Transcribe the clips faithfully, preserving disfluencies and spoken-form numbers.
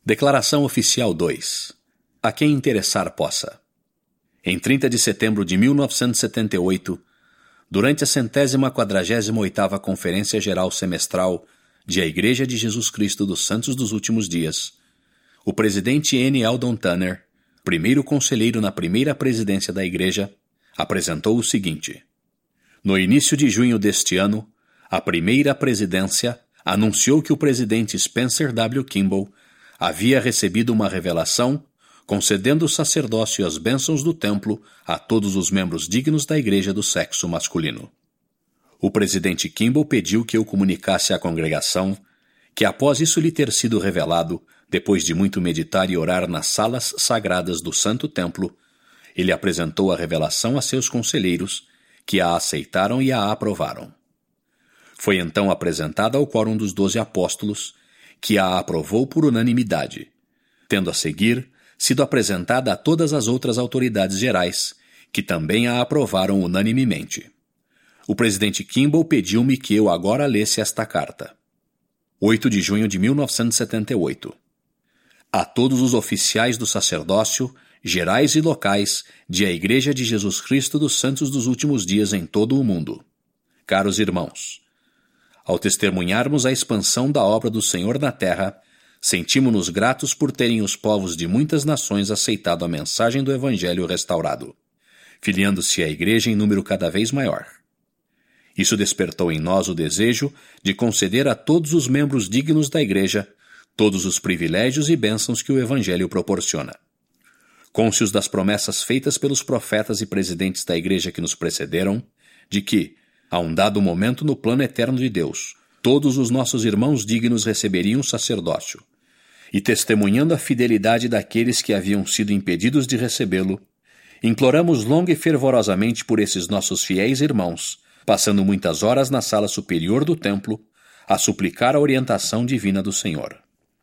Declaração Oficial dois. A quem interessar possa. Em trinta de setembro de mil novecentos e setenta e oito, durante a centésima quadragésima oitava Conferência Geral Semestral de A Igreja de Jesus Cristo dos Santos dos Últimos Dias, o presidente N. Eldon Tanner, primeiro conselheiro na primeira presidência da Igreja, apresentou o seguinte: no início de junho deste ano, a primeira presidência anunciou que o presidente Spencer W. Kimball havia recebido uma revelação concedendo o sacerdócio e as bênçãos do templo a todos os membros dignos da igreja do sexo masculino. O presidente Kimball pediu que eu comunicasse à congregação que, após isso lhe ter sido revelado, depois de muito meditar e orar nas salas sagradas do Santo Templo, ele apresentou a revelação a seus conselheiros, que a aceitaram e a aprovaram. Foi então apresentada ao quórum dos doze apóstolos, que a aprovou por unanimidade, tendo a seguir sido apresentada a todas as outras autoridades gerais, que também a aprovaram unanimemente. O presidente Kimball pediu-me que eu agora lesse esta carta. oito de junho de mil novecentos e setenta e oito. A todos os oficiais do sacerdócio, gerais e locais, de A Igreja de Jesus Cristo dos Santos dos Últimos Dias em todo o mundo. Caros irmãos, ao testemunharmos a expansão da obra do Senhor na terra, sentimos-nos gratos por terem os povos de muitas nações aceitado a mensagem do Evangelho restaurado, filiando-se à Igreja em número cada vez maior. Isso despertou em nós o desejo de conceder a todos os membros dignos da Igreja todos os privilégios e bênçãos que o Evangelho proporciona. Cônscios das promessas feitas pelos profetas e presidentes da Igreja que nos precederam, de que, a um dado momento no plano eterno de Deus, todos os nossos irmãos dignos receberiam o sacerdócio, e testemunhando a fidelidade daqueles que haviam sido impedidos de recebê-lo, imploramos longa e fervorosamente por esses nossos fiéis irmãos, passando muitas horas na sala superior do templo, a suplicar a orientação divina do Senhor.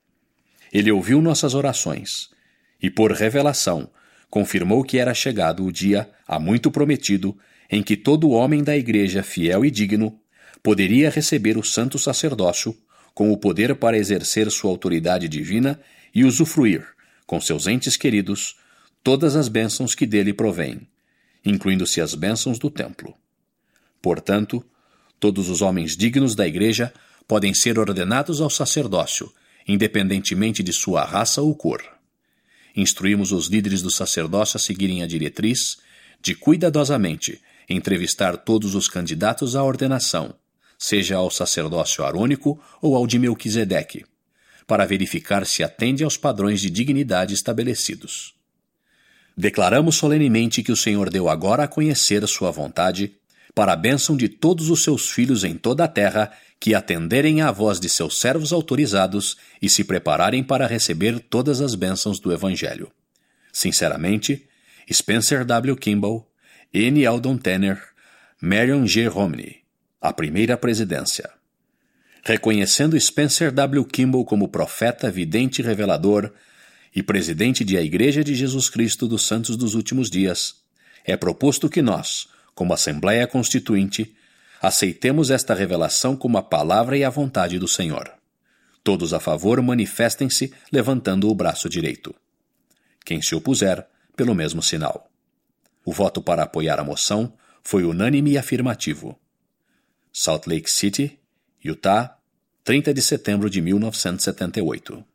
Ele ouviu nossas orações, e por revelação, confirmou que era chegado o dia, há muito prometido, em que todo homem da Igreja fiel e digno poderia receber o santo sacerdócio com o poder para exercer sua autoridade divina e usufruir, com seus entes queridos, todas as bênçãos que dele provêm, incluindo-se as bênçãos do templo. Portanto, todos os homens dignos da Igreja podem ser ordenados ao sacerdócio, independentemente de sua raça ou cor. Instruímos os líderes do sacerdócio a seguirem a diretriz de cuidadosamente entrevistar todos os candidatos à ordenação, seja ao sacerdócio arônico ou ao de Melquisedeque, para verificar se atende aos padrões de dignidade estabelecidos. Declaramos solenemente que o Senhor deu agora a conhecer sua vontade para a bênção de todos os seus filhos em toda a terra que atenderem à voz de seus servos autorizados e se prepararem para receber todas as bênçãos do Evangelho. Sinceramente, Spencer W. Kimball, N. Eldon Tanner, Marion G. Romney, a primeira presidência. Reconhecendo Spencer W. Kimball como profeta, vidente e revelador e presidente de A Igreja de Jesus Cristo dos Santos dos Últimos Dias, é proposto que nós, como Assembleia Constituinte, aceitemos esta revelação como a palavra e a vontade do Senhor. Todos a favor manifestem-se levantando o braço direito. Quem se opuser, pelo mesmo sinal. O voto para apoiar a moção foi unânime e afirmativo. Salt Lake City, Utah, trinta de setembro de mil novecentos e setenta e oito.